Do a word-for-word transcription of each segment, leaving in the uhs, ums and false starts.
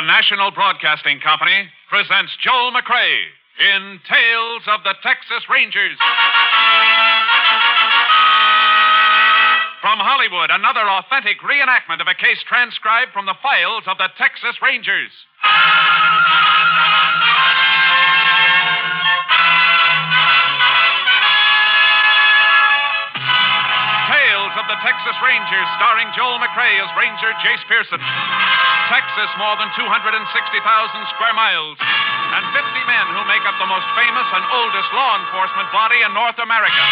The National Broadcasting Company presents Joel McCrea in Tales of the Texas Rangers. From Hollywood, another authentic reenactment of a case transcribed from the files of the Texas Rangers. Tales of the Texas Rangers, starring Joel McCrea as Ranger Jace Pearson. Texas, more than two hundred sixty thousand square miles, and fifty men who make up the most famous and oldest law enforcement body in North America.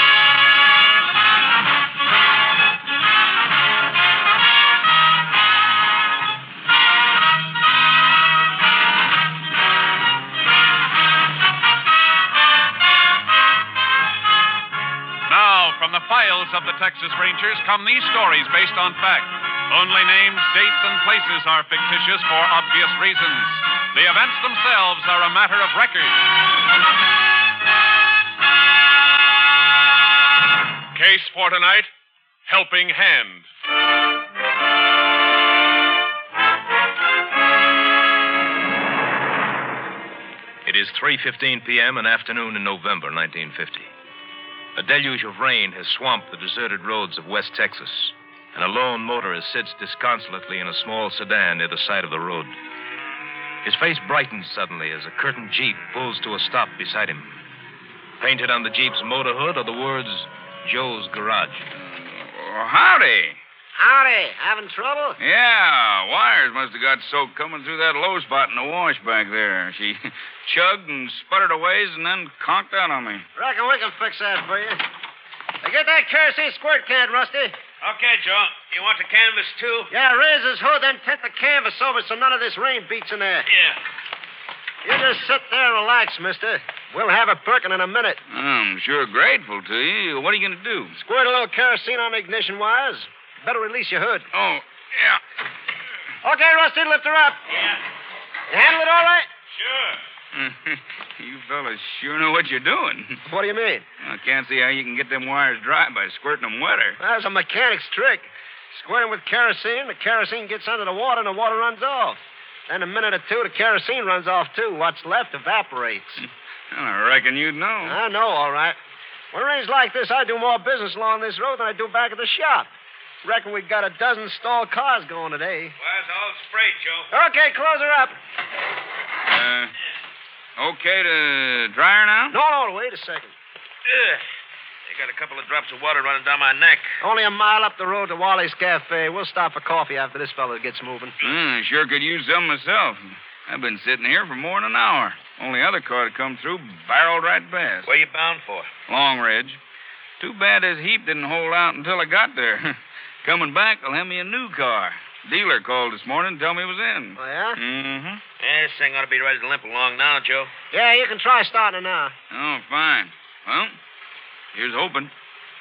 Now, from the files of the Texas Rangers come these stories based on fact. Only names, dates, and places are fictitious for obvious reasons. The events themselves are a matter of record. Case for tonight, Helping Hand. It is three fifteen p.m., an afternoon in November nineteen fifty. A deluge of rain has swamped the deserted roads of West Texas, and a lone motorist sits disconsolately in a small sedan near the side of the road. His face brightens suddenly as a curtained Jeep pulls to a stop beside him. Painted on the Jeep's motor hood are the words, Joe's Garage. Oh, howdy. Howdy. Having trouble? Yeah, wires must have got soaked coming through that low spot in the wash back there. She chugged and sputtered a ways and then conked out on me. Reckon we can fix that for you. Now get that kerosene squirt can, Rusty. Okay, Joe. You want the canvas, too? Yeah, raise his hood, then tint the canvas over so none of this rain beats in there. Yeah. You just sit there and relax, mister. We'll have it perking in a minute. I'm sure grateful to you. What are you going to do? Squirt a little kerosene on the ignition wires. Better release your hood. Oh, yeah. Okay, Rusty, lift her up. Yeah. You handle it all right? Sure. You fellas sure know what you're doing. What do you mean? I can't see how you can get them wires dry by squirting them wetter. That's a mechanic's trick. Squirt 'em with kerosene, the kerosene gets under the water, and the water runs off. Then a minute or two, the kerosene runs off, too. What's left evaporates. Well, I reckon you'd know. I know, all right. When it rains like this, I do more business along this road than I do back at the shop. Reckon we got a dozen stalled cars going today. Well, it's all sprayed, Joe. Okay, close her up. Uh, okay to dry her now? No, no, wait a second. Ugh. They got a couple of drops of water running down my neck. Only a mile up the road to Wally's Cafe. We'll stop for coffee after this fellow gets moving. Mm, sure could use some myself. I've been sitting here for more than an hour. Only other car to come through barreled right past. Where you bound for? Long Ridge. Too bad this heap didn't hold out until I got there. Coming back, they'll have me a new car. Dealer called this morning and told me it was in. Oh, yeah? Mm-hmm. Yeah, this thing ought to be ready to limp along now, Joe. Yeah, you can try starting it now. Oh, fine. Well, here's hoping.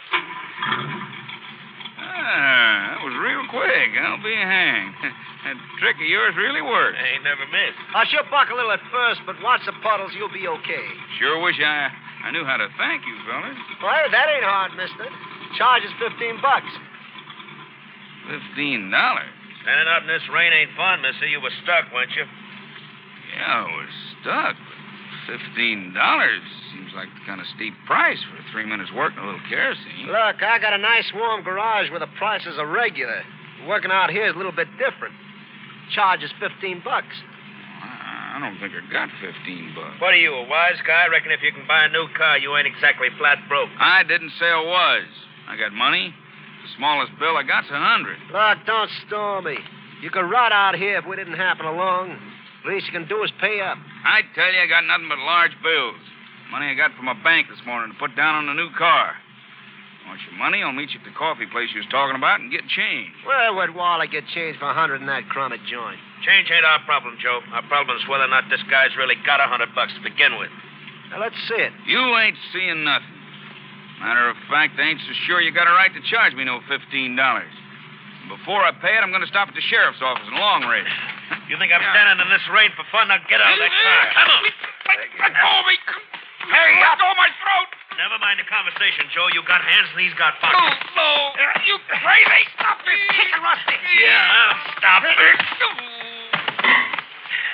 Ah, that was real quick. I'll be hanged. That trick of yours really worked. I ain't never missed. I should buck a little at first, but watch the puddles, you'll be okay. Sure wish I I knew how to thank you, fellas. Well, hey, that ain't hard, mister. Charge is fifteen bucks. Fifteen dollars? Standing out in this rain ain't fun, mister. You were stuck, weren't you? Yeah, I was stuck. Fifteen dollars seems like the kind of steep price for three minutes work and a little kerosene. Look, I got a nice warm garage where the prices are regular. Working out here is a little bit different. Charge is fifteen bucks. I don't think I got fifteen bucks. What are you, a wise guy? I reckon if you can buy a new car, you ain't exactly flat broke. I didn't say I was. I got money. The smallest bill I got's a hundred. Look, don't store me. You could rot out here if we didn't happen along. Least you can do is pay up. I tell you, I got nothing but large bills. Money I got from a bank this morning to put down on a new car. Want your money? I'll meet you at the coffee place you was talking about and get change. Where would Wally get change for a hundred in that crummy joint? Change ain't our problem, Joe. Our problem is whether or not this guy's really got a hundred bucks to begin with. Now, let's see it. You ain't seeing nothing. Matter of fact, I ain't so sure you got a right to charge me no fifteen dollars. Before I pay it, I'm going to stop at the sheriff's office in Long Ridge. You think I'm standing in this rain for fun? Now get out of that car. Come on. Let go of me. Hey, let go of my throat. Never mind the conversation, Joe. You got hands and he's got No, pockets. no. You crazy. Stop this kicking, Rusty. Yeah, I'll stop it.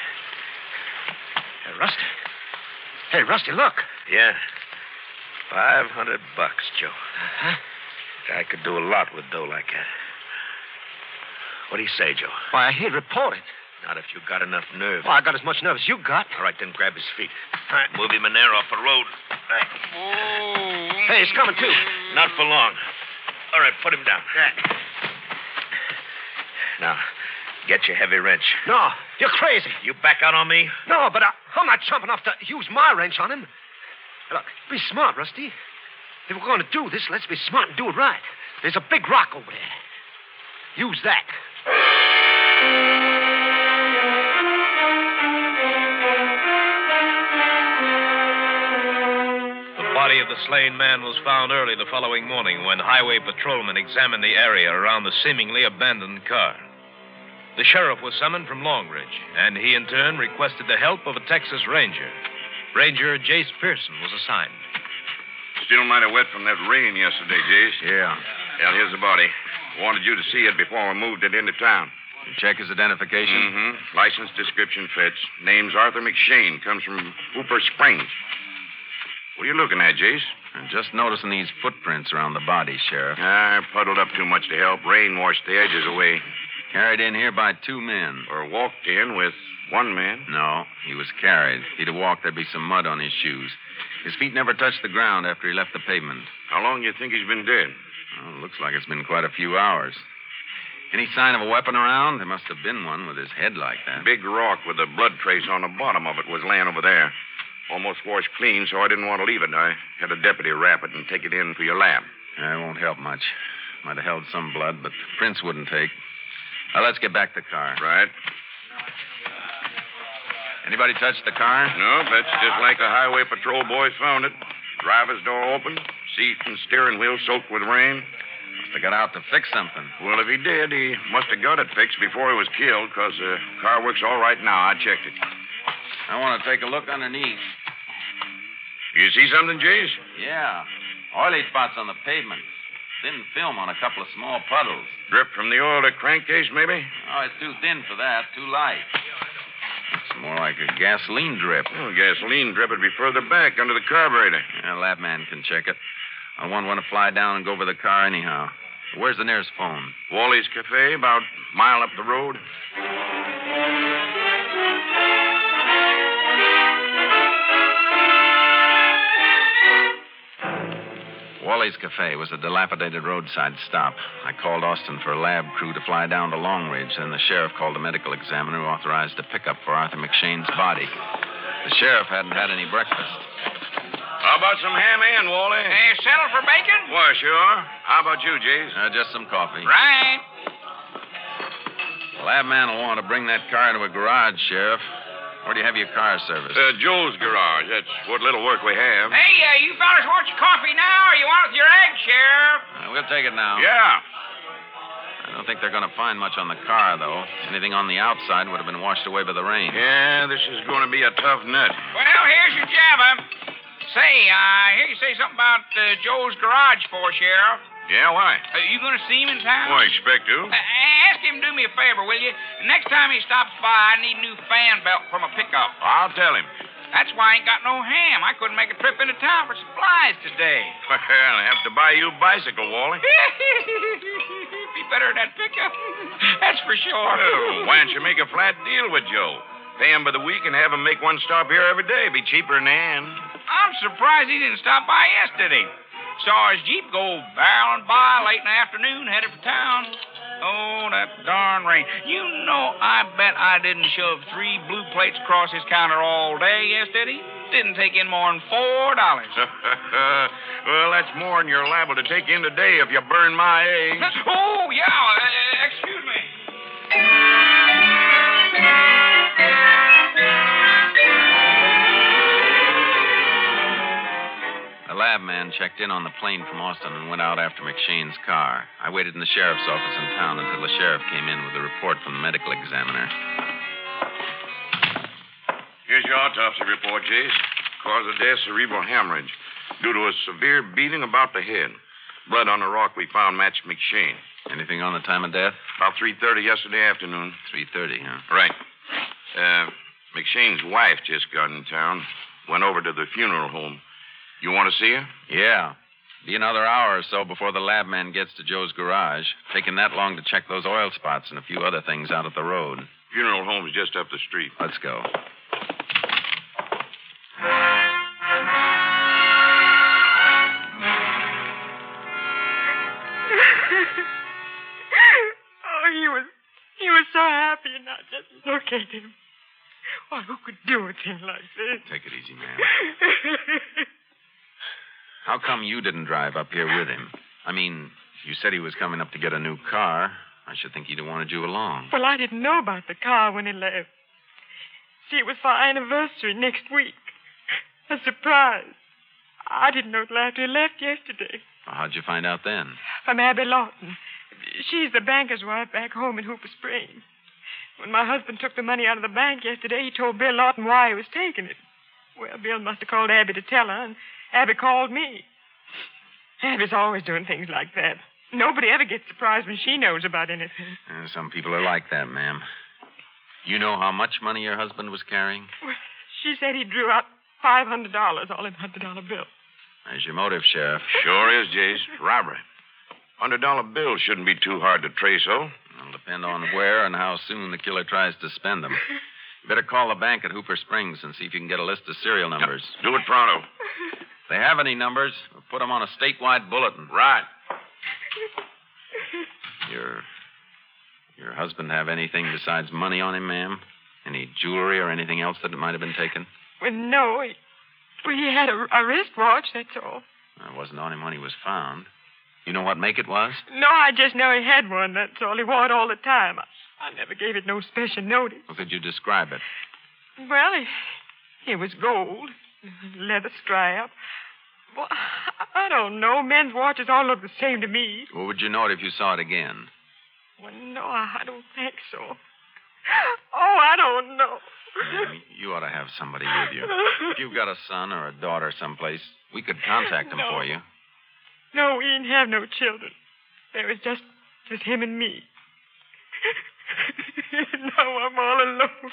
Rusty. Hey, Rusty, look. Yeah. Five hundred bucks, Joe. Huh? Guy could do a lot with dough like that. What do you say, Joe? Why, he'd report it. Not if you got enough nerve. Well, I got as much nerve as you got. All right, then grab his feet. All right. Move him in there off the road. Oh. Hey, he's coming, too. Not for long. All right, put him down. Now, get your heavy wrench. No, you're crazy. You back out on me? No, but I, I'm not chump enough to use my wrench on him. Look, be smart, Rusty. If we're going to do this, let's be smart and do it right. There's a big rock over there. Use that. The body of the slain man was found early the following morning when highway patrolmen examined the area around the seemingly abandoned car. The sheriff was summoned from Long Ridge, and he in turn requested the help of a Texas Ranger. Ranger Jace Pearson was assigned. Still mighty wet from that rain yesterday, Jace. Yeah. Well, here's the body. Wanted you to see it before we moved it into town. You check his identification? Mm-hmm. License description fits. Name's Arthur McShane. Comes from Hooper Springs. What are you looking at, Jace? I'm just noticing these footprints around the body, Sheriff. I puddled up too much to help. Rain washed the edges away. Carried in here by two men. Or walked in with one man. No, he was carried. If he'd have walked, there'd be some mud on his shoes. His feet never touched the ground after he left the pavement. How long do you think he's been dead? Well, looks like it's been quite a few hours. Any sign of a weapon around? There must have been one with his head like that. Big rock with a blood trace on the bottom of it was laying over there. Almost washed clean, so I didn't want to leave it. I had a deputy wrap it and take it in for your lab. That won't help much. Might have held some blood, but prints wouldn't take. Now, let's get back to the car. Right. Anybody touch the car? No, that's just like the highway patrol boys found it. Driver's door open, seat and steering wheel soaked with rain. Must have got out to fix something. Well, if he did, he must have got it fixed before he was killed, because the car works all right now. I checked it. I want to take a look underneath. You see something, Jace? Yeah. Oily spots on the pavement. Thin film on a couple of small puddles. Drip from the oil to crankcase, maybe? Oh, it's too thin for that. Too light. It's more like a gasoline drip. Oh, gasoline drip would be further back under the carburetor. Yeah, lab man can check it. I want one to fly down and go over the car anyhow. Where's the nearest phone? Wally's Cafe, about a mile up the road. Wally's Cafe was a dilapidated roadside stop. I called Austin for a lab crew to fly down to Long Ridge. Then the sheriff called a medical examiner who authorized a pickup for Arthur McShane's body. The sheriff hadn't had any breakfast. How about some ham and, Wally? Hey, settle for bacon? Why, sure. How about you, Jace? Uh, just some coffee. Right. The lab man will want to bring that car to a garage, Sheriff. Where do you have your car serviced? Uh, Joe's garage. That's what little work we have. Hey, uh, you fellas want your coffee now, or you want it with your eggs, Sheriff? Uh, we'll take it now. Yeah. I don't think they're going to find much on the car, though. Anything on the outside would have been washed away by the rain. Yeah, this is going to be a tough nut. Well, here's your java. Say, I hear you say something about uh, Joe's garage for, Sheriff. Yeah, why? Uh, you going to see him in town? Well, I expect to. Uh, ask him to do me a favor, will you? Next time he stops by, I need a new fan belt from a pickup. I'll tell him. That's why I ain't got no ham. I couldn't make a trip into town for supplies today. Well, I'll have to buy you a bicycle, Wally. Be better than that pickup. That's for sure. Well, why don't you make a flat deal with Joe? Pay him by the week and have him make one stop here every day. Be cheaper than Ann. I'm surprised he didn't stop by yesterday. Saw his Jeep go barreling by late in the afternoon, headed for town. Oh, that darn rain. You know, I bet I didn't shove three blue plates across his counter all day yesterday. Didn't take in more than four dollars. Well, that's more than you're liable to take in today if you burn my eggs. Oh, yeah. Uh, excuse me. The lab man checked in on the plane from Austin and went out after McShane's car. I waited in the sheriff's office in town until the sheriff came in with a report from the medical examiner. Here's your autopsy report, Jace. Cause of death, cerebral hemorrhage. Due to a severe beating about the head. Blood on the rock we found matched McShane. Anything on the time of death? About three thirty yesterday afternoon. three thirty, huh? Right. Uh, McShane's wife just got in town. Went over to the funeral home. You want to see her? Yeah. Be another hour or so before the lab man gets to Joe's garage. Taking that long to check those oil spots and a few other things out at the road. Funeral home's just up the street. Let's go. Oh, he was he was so happy, and I just look at him. Why, who could do a thing like this? Take it easy, ma'am. How come you didn't drive up here with him? I mean, you said he was coming up to get a new car. I should think he'd have wanted you along. Well, I didn't know about the car when he left. See, it was for our anniversary next week. A surprise. I didn't know till after he left yesterday. Well, how'd you find out then? From Abby Lawton. She's the banker's wife back home in Hooper Springs. When my husband took the money out of the bank yesterday, he told Bill Lawton why he was taking it. Well, Bill must have called Abby to tell her, and Abby called me. Abby's always doing things like that. Nobody ever gets surprised when she knows about anything. Uh, some people are like that, ma'am. You know how much money your husband was carrying? Well, she said he drew out five hundred dollars, all in one hundred dollar bills. There's your motive, Sheriff. Sure is, Jace. Robbery. one hundred dollar bills shouldn't be too hard to trace, oh? It'll depend on where and how soon the killer tries to spend them. You better call the bank at Hooper Springs and see if you can get a list of serial numbers. Do it pronto. If they have any numbers, we'll put them on a statewide bulletin. Right. Your your husband have anything besides money on him, ma'am? Any jewelry or anything else that might have been taken? Well, no. He, well, he had a, a wristwatch, that's all. It wasn't on him when he was found. You know what make it was? No, I just know he had one, that's all. He wore it all the time. I, I never gave it no special notice. How could you describe it? Well, he, it was gold, leather strap. Well, I don't know. Men's watches all look the same to me. Well, would you know it if you saw it again? Well, no, I don't think so. Oh, I don't know. Ma'am, you ought to have somebody with you. If you've got a son or a daughter someplace, we could contact them No. for you. No, we didn't have no children. There was just, just him and me. Now I'm all alone.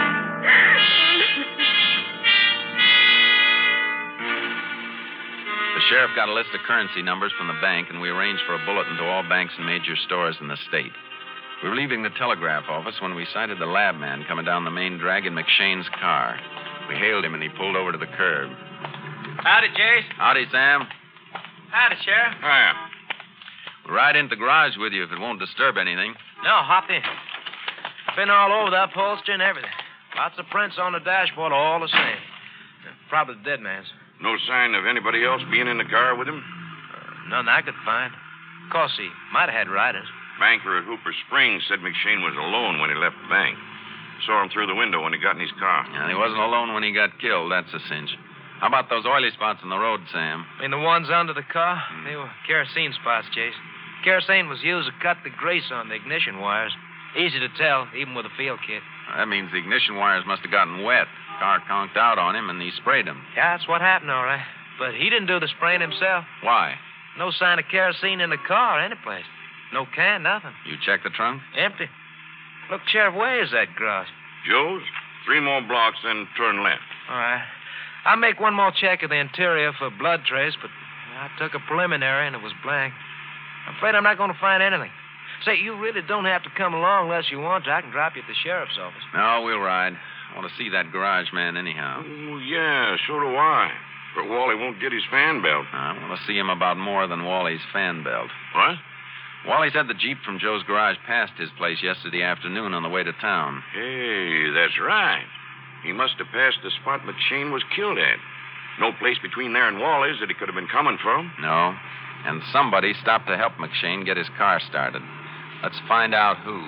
The sheriff got a list of currency numbers from the bank, and we arranged for a bulletin to all banks and major stores in the state. We were leaving the telegraph office when we sighted the lab man coming down the main drag in McShane's car. We hailed him, and he pulled over to the curb. Howdy, Jace. Howdy, Sam. Howdy, Sheriff. Hiya. We'll ride into the garage with you if it won't disturb anything. No, hop in. Been all over the upholstery and everything. Lots of prints on the dashboard, all the same. Probably the dead man's. No sign of anybody else being in the car with him? Uh, none I could find. Of course, he might have had riders. Banker at Hooper Springs said McShane was alone when he left the bank. Saw him through the window when he got in his car. And he wasn't alone when he got killed, that's a cinch. How about those oily spots on the road, Sam? I mean, the ones under the car? They were kerosene spots, Chase. Kerosene was used to cut the grease on the ignition wires. Easy to tell, even with a field kit. That means the ignition wires must have gotten wet. Car conked out on him, and he sprayed them. Yeah, that's what happened, all right. But he didn't do the spraying himself. Why? No sign of kerosene in the car, anyplace. No can, nothing. You checked the trunk? Empty. Look, Sheriff, where is that garage? Joe's? Three more blocks, then turn left. All right. I'll make one more check of the interior for blood trace, but I took a preliminary and it was blank. I'm afraid I'm not going to find anything. Say, you really don't have to come along unless you want to. I can drop you at the sheriff's office. No, we'll ride. I want to see that garage man anyhow. Oh, yeah, so do I. But Wally won't get his fan belt. I want to see him about more than Wally's fan belt. What? Wally said the Jeep from Joe's garage passed his place yesterday afternoon on the way to town. Hey, that's right. He must have passed the spot McShane was killed at. No place between there and Wally's that he could have been coming from. No. And somebody stopped to help McShane get his car started. Let's find out who.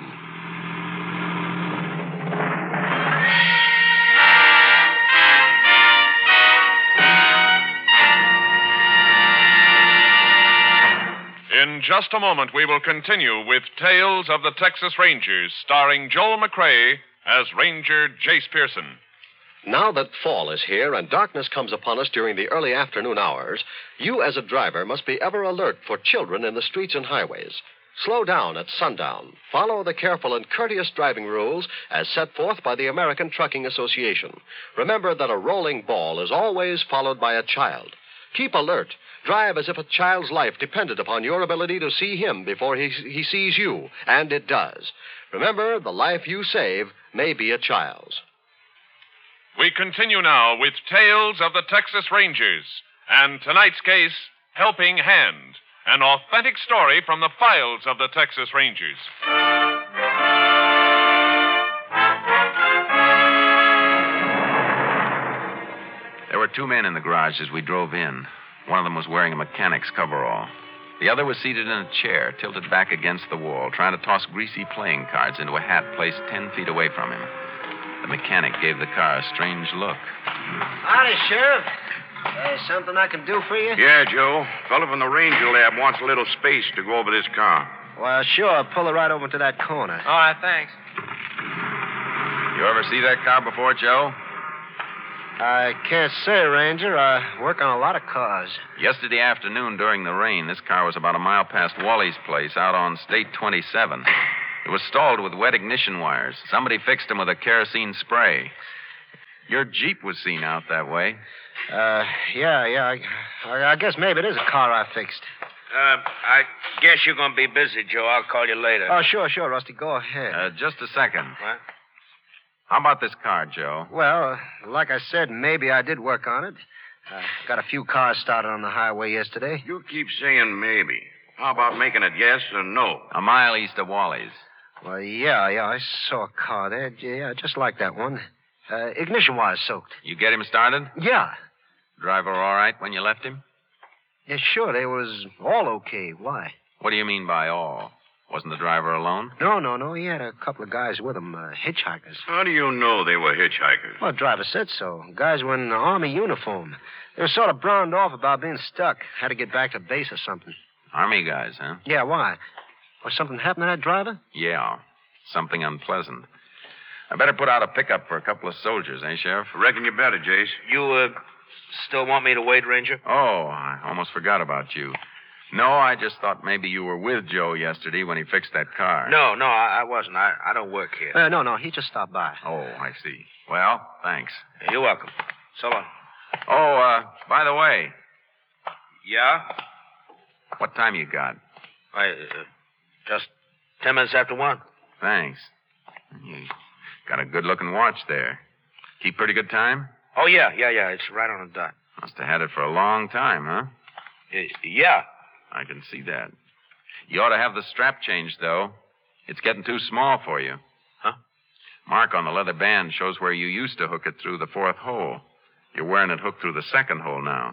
In just a moment, we will continue with Tales of the Texas Rangers, starring Joel McCrea as Ranger Jace Pearson. Now that fall is here and darkness comes upon us during the early afternoon hours, you as a driver must be ever alert for children in the streets and highways. Slow down at sundown. Follow the careful and courteous driving rules as set forth by the American Trucking Association. Remember that a rolling ball is always followed by a child. Keep alert. Drive as if a child's life depended upon your ability to see him before he, he sees you, and it does. Remember, the life you save may be a child's. We continue now with Tales of the Texas Rangers, and tonight's case, Helping Hand, an authentic story from the files of the Texas Rangers. There were two men in the garage as we drove in. One of them was wearing a mechanic's coverall. The other was seated in a chair, tilted back against the wall, trying to toss greasy playing cards into a hat placed ten feet away from him. The mechanic gave the car a strange look. Howdy, Sheriff. There's something I can do for you? Yeah, Joe. Fellow from the Ranger Lab wants a little space to go over this car. Well, sure. Pull it right over to that corner. All right, thanks. You ever see that car before, Joe? I can't say, Ranger. I work on a lot of cars. Yesterday afternoon during the rain, this car was about a mile past Wally's place out on State twenty-seven. It was stalled with wet ignition wires. Somebody fixed him with a kerosene spray. Your Jeep was seen out that way. Uh, yeah, yeah. I, I guess maybe it is a car I fixed. Uh, I guess you're going to be busy, Joe. I'll call you later. Oh, sure, sure, Rusty. Go ahead. Uh, just a second. What? How about this car, Joe? Well, uh, like I said, maybe I did work on it. Uh, got a few cars started on the highway yesterday. You keep saying maybe. How about making it yes or no? A mile east of Wally's. Well, yeah, yeah, I saw a car there. Yeah, just like that one. Uh, ignition wires soaked. You get him started? Yeah. Driver all right when you left him? Yeah, sure, they was all okay. Why? What do you mean by all? Wasn't the driver alone? No, no, no. He had a couple of guys with him, uh, hitchhikers. How do you know they were hitchhikers? Well, the driver said so. Guys were in an army uniform. They were sort of browned off about being stuck. Had to get back to base or something. Army guys, huh? Yeah, why? Was something happen to that driver? Yeah, something unpleasant. I better put out a pickup for a couple of soldiers, eh, Sheriff? Reckon you better, Jace. You, uh, still want me to wait, Ranger? Oh, I almost forgot about you. No, I just thought maybe you were with Joe yesterday when he fixed that car. No, no, I, I wasn't. I, I don't work here. Uh, no, no, he just stopped by. Oh, I see. Well, thanks. You're welcome. So long. Oh, uh, by the way, Yeah? what time you got? I, uh, just ten minutes after one. Thanks. You got a good-looking watch there. Keep pretty good time? Oh, yeah, yeah, yeah. It's right on the dot. Must have had it for a long time, huh? Uh, yeah. I can see that. You ought to have the strap changed, though. It's getting too small for you. Huh? Mark on the leather band shows where you used to hook it through the fourth hole. You're wearing it hooked through the second hole now.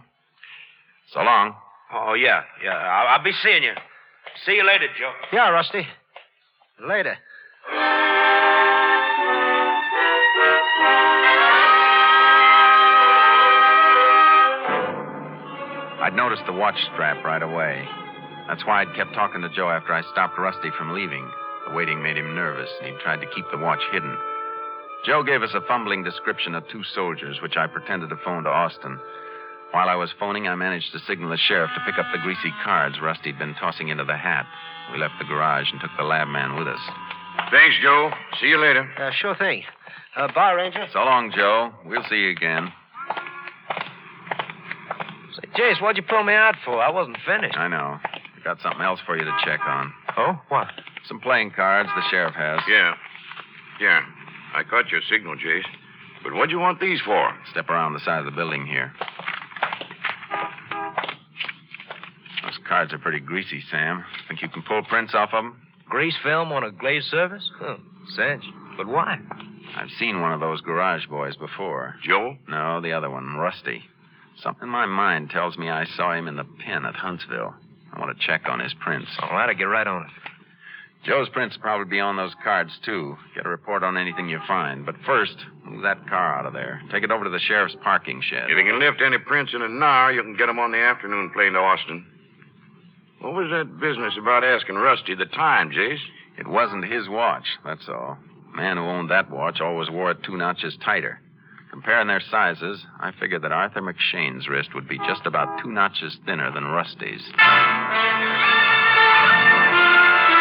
So long. Oh, yeah, yeah. I'll, I'll be seeing you. See you later, Joe. Yeah, Rusty. Later. I'd noticed the watch strap right away. That's why I'd kept talking to Joe after I stopped Rusty from leaving. The waiting made him nervous, and he tried to keep the watch hidden. Joe gave us a fumbling description of two soldiers, which I pretended to phone to Austin. While I was phoning, I managed to signal the sheriff to pick up the greasy cards Rusty'd been tossing into the hat. We left the garage and took the lab man with us. Thanks, Joe. See you later. Uh, sure thing. Uh, bye, Ranger. So long, Joe. We'll see you again. Say, Jace, what'd you pull me out for? I wasn't finished. I know. I got something else for you to check on. Oh? What? Some playing cards the sheriff has. Yeah. Yeah. I caught your signal, Jace. But what'd you want these for? Step around the side of the building here. Those cards are pretty greasy, Sam. Think you can pull prints off of them? Grease film on a glazed surface? Oh, cinch. But why? I've seen one of those garage boys before. Joe? No, the other one, Rusty. Something in my mind tells me I saw him in the pen at Huntsville. I want to check on his prints. All right, I'll get right on it. Joe's prints will probably be on those cards, too. Get a report on anything you find. But first, move that car out of there. Take it over to the sheriff's parking shed. If you can lift any prints in an hour, you can get them on the afternoon plane to Austin. What was that business about asking Rusty the time, Jace? It wasn't his watch, that's all. The man who owned that watch always wore it two notches tighter. Comparing their sizes, I figured that Arthur McShane's wrist would be just about two notches thinner than Rusty's.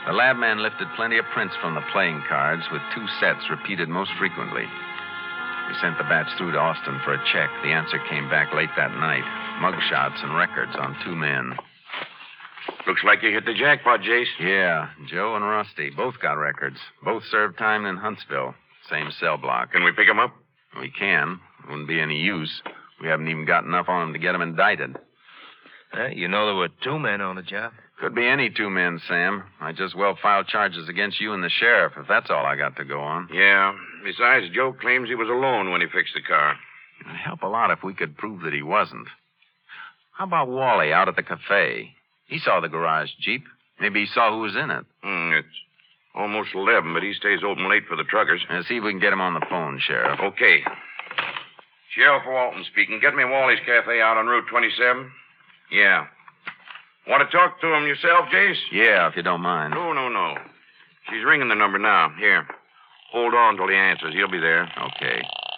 The lab man lifted plenty of prints from the playing cards with two sets repeated most frequently. We sent the batch through to Austin for a check. The answer came back late that night. Mugshots and records on two men. Looks like you hit the jackpot, Jace. Yeah, Joe and Rusty. Both got records. Both served time in Huntsville. Same cell block. Can we pick them up? We can. Wouldn't be any use. We haven't even got enough on them to get them indicted. Uh, you know there were two men on the job. Could be any two men, Sam. I just well filed charges against you and the sheriff, if that's all I got to go on. Yeah. Besides, Joe claims he was alone when he fixed the car. It'd help a lot if we could prove that he wasn't. How about Wally out at the cafe? He saw the garage Jeep. Maybe he saw who was in it. Mm, it's almost eleven, but he stays open late for the truckers. Uh, see if we can get him on the phone, Sheriff. Okay. Sheriff Walton speaking. Get me Wally's Cafe out on Route twenty-seven. Yeah. Want to talk to him yourself, Jace? Yeah, if you don't mind. No, no, no. She's ringing the number now. Here. Hold on till he answers. He'll be there. Okay.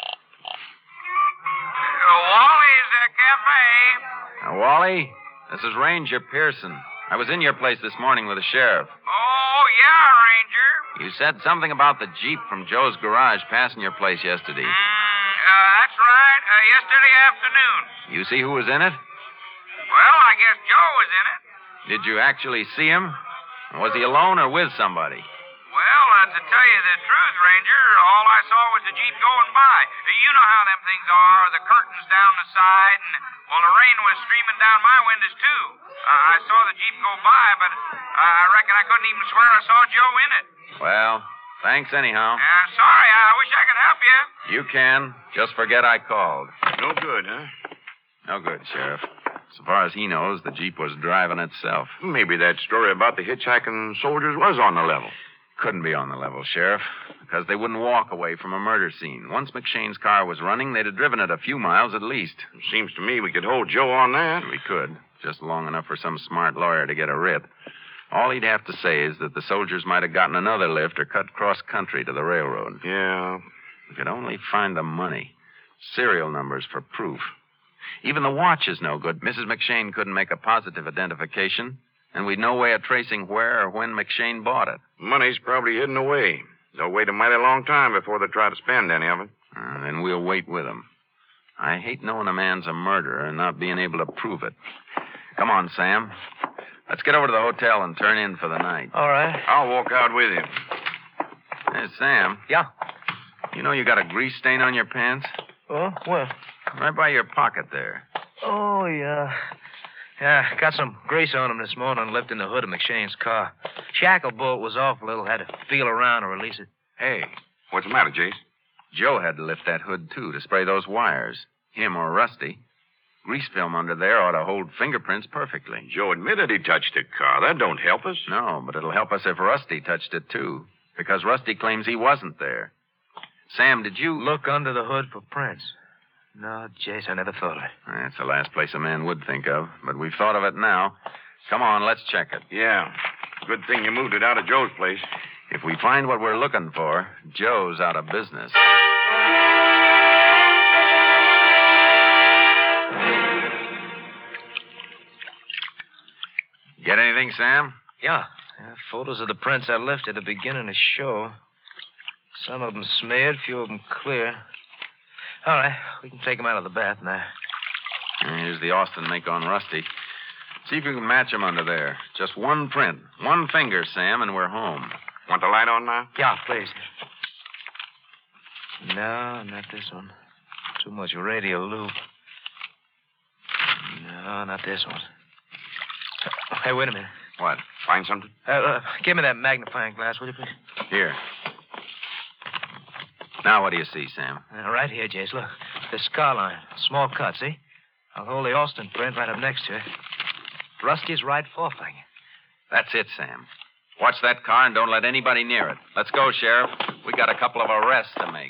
Wally's uh, Cafe. Now, Wally, this is Ranger Pearson. I was in your place this morning with the sheriff. Oh, yeah, Ranger. You said something about the Jeep from Joe's garage passing your place yesterday. Mm, uh, that's right. Uh, yesterday afternoon. You see who was in it? Well, I guess Joe was in it. Did you actually see him? Was he alone or with somebody? Well, uh, to tell you the truth, Ranger, all I saw was the Jeep going by. Uh, You know how them things are, the curtains down the side, and, well, the rain was streaming down my windows, too. Uh, I saw the Jeep go by, but uh, I reckon I couldn't even swear I saw Joe in it. Well, thanks anyhow. Uh, sorry, I wish I could help you. You can. Just forget I called. No good, huh? No good, Sheriff. So far as he knows, the Jeep was driving itself. Maybe that story about the hitchhiking soldiers was on the level. Couldn't be on the level, Sheriff, because they wouldn't walk away from a murder scene. Once McShane's car was running, they'd have driven it a few miles at least. Seems to me we could hold Joe on that. We could, just long enough for some smart lawyer to get a writ. All he'd have to say is that the soldiers might have gotten another lift or cut cross country to the railroad. Yeah. We could only find the money. Serial numbers for proof. Even the watch is no good. Missus McShane couldn't make a positive identification, and we'd no way of tracing where or when McShane bought it. Money's probably hidden away. They'll wait a mighty long time before they try to spend any of it. Uh, then we'll wait with them. I hate knowing a man's a murderer and not being able to prove it. Come on, Sam. Let's get over to the hotel and turn in for the night. All right. I'll walk out with you. Hey, Sam. Yeah. You know you got a grease stain on your pants? Oh, where? Right by your pocket there. Oh, yeah. Yeah, got some grease on him this morning lifting the hood of McShane's car. Shackle bolt was off a little. Had to feel around to release it. Hey, What's the matter, Jace? Joe had to lift that hood, too, to spray those wires. Him or Rusty. Grease film under there ought to hold fingerprints perfectly. Joe admitted he touched the car. That don't help us. No, but it'll help us if Rusty touched it, too. Because Rusty claims he wasn't there. Sam, did you... Look under the hood for prints. No, Jace, I never thought of it. That's the last place a man would think of, but we've thought of it now. Come on, let's check it. Yeah. Good thing you moved it out of Joe's place. If we find what we're looking for, Joe's out of business. Get anything, Sam? Yeah. yeah. Photos of the prints I lifted at the beginning of the show. Some of them smeared, few of them clear. All right, we can take them out of the bath now. Here's the Austin make on Rusty. See if you can match him under there. Just one print. One finger, Sam, and we're home. Want the light on now? Yeah, please. No, not this one. Too much radio loop. No, not this one. Hey, wait a minute. What? Find something? Uh, uh, give me that magnifying glass, will you, please? Here. Now what do you see, Sam? Uh, right here, Jace. Look. This scar line. Small cut, see? I'll hold the Austin print right up next to it. Rusty's right forefinger. That's it, Sam. Watch that car and don't let anybody near it. Let's go, Sheriff. We got a couple of arrests to make.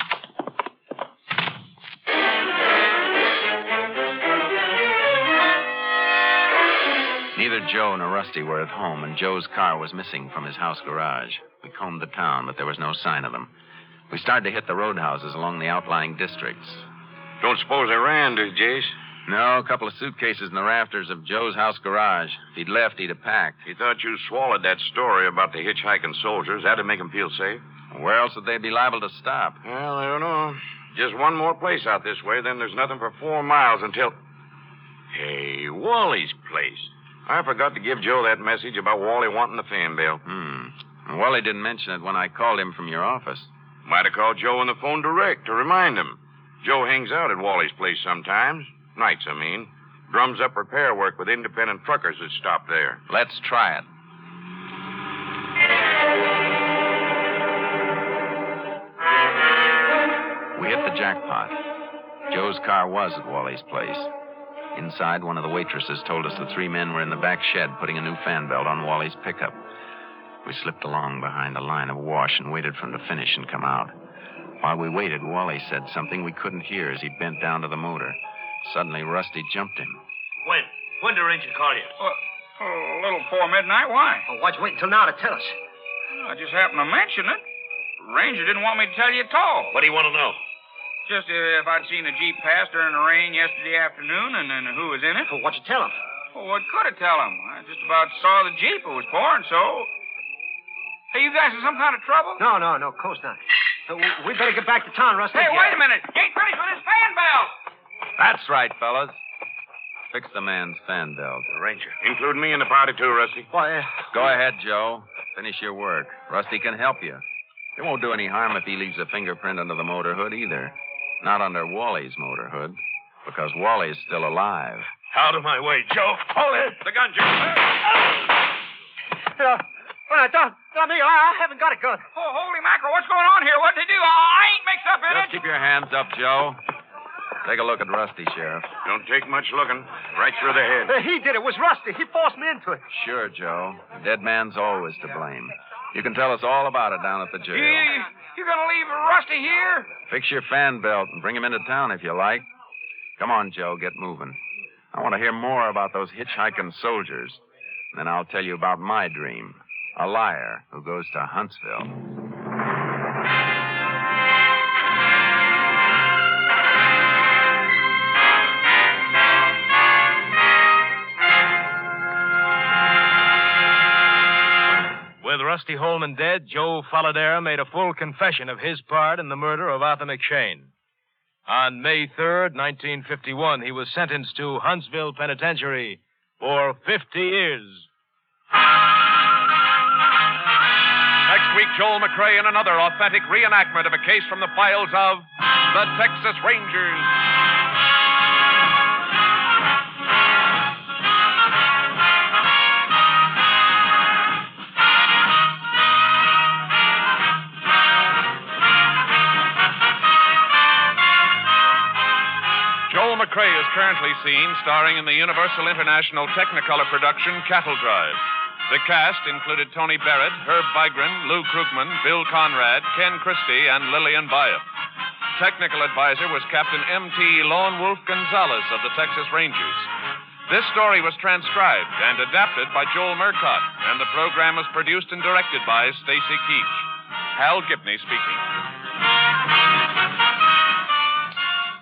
Neither Joe nor Rusty were at home, and Joe's car was missing from his house garage. We combed the town, but there was no sign of them. We started to hit the roadhouses along the outlying districts. Don't suppose they ran, do you, Jace? No, a couple of suitcases in the rafters of Joe's house garage. If he'd left, he'd have packed. He thought you swallowed that story about the hitchhiking soldiers. That'd make him feel safe. Where else would they be liable to stop? Well, I don't know. Just one more place out this way, then there's nothing for four miles until... Hey, Wally's place. I forgot to give Joe that message about Wally wanting the fan belt. Hmm. And Wally didn't mention it when I called him from your office. Might have called Joe on the phone direct to remind him. Joe hangs out at Wally's place sometimes. Nights, I mean. Drums up repair work with independent truckers that stop there. Let's try it. We hit the jackpot. Joe's car was at Wally's place. Inside, one of the waitresses told us the three men were in the back shed putting a new fan belt on Wally's pickup. We slipped along behind a line of wash and waited for him to finish and come out. While we waited, Wally said something we couldn't hear as he bent down to the motor. Suddenly, Rusty jumped him. When? When did Ranger call you? Well, a little before midnight. Why? Oh, why'd you wait until now to tell us? I just happened to mention it. Ranger didn't want me to tell you at all. What do you want to know? Just uh, if I'd seen a Jeep pass during the rain yesterday afternoon and, and who was in it. Well, what'd you tell him? Well, what could I tell him? I just about saw the Jeep. It was pouring, so... Hey, you guys in some kind of trouble? No, no, no, of course not. Uh, we better get back to town, Rusty. Hey, wait a minute. You ain't finished with this fan belt. That's right, fellas. Fix the man's fan belt. The Ranger. Include me in the party, too, Rusty. Why, uh... Go ahead, Joe. Finish your work. Rusty can help you. It won't do any harm if he leaves a fingerprint under the motor hood either. Not under Wally's motor hood, because Wally's still alive. Out of my way, Joe. Hold it. The gun, Joe. Uh, well, now, don't, don't me. I, I haven't got a gun. Oh, holy mackerel. What's going on here? What'd they do? I ain't mixed up in Just it. keep your hands up, Joe. Take a look at Rusty, Sheriff. Don't take much looking. Right through the head. Uh, he did it. It was Rusty. He forced me into it. Sure, Joe. The dead man's always to blame. You can tell us all about it down at the jail. You, you gonna leave Rusty here? Fix your fan belt and bring him into town if you like. Come on, Joe, get moving. I want to hear more about those hitchhiking soldiers. And then I'll tell you about my dream. A liar who goes to Huntsville. With Rusty Holman dead, Joe Falladera made a full confession of his part in the murder of Arthur McShane. On May third, nineteen fifty-one, he was sentenced to Huntsville Penitentiary for fifty years. Next week, Joel McCrea in another authentic reenactment of a case from the files of the Texas Rangers. Joel McCrea is currently seen starring in the Universal International Technicolor production Cattle Drive. The cast included Tony Barrett, Herb Vigran, Lou Krugman, Bill Conrad, Ken Christie, and Lillian Byatt. Technical advisor was Captain M T Lone Wolf Gonzalez of the Texas Rangers. This story was transcribed and adapted by Joel Murcott, and the program was produced and directed by Stacy Keach. Hal Gibney speaking.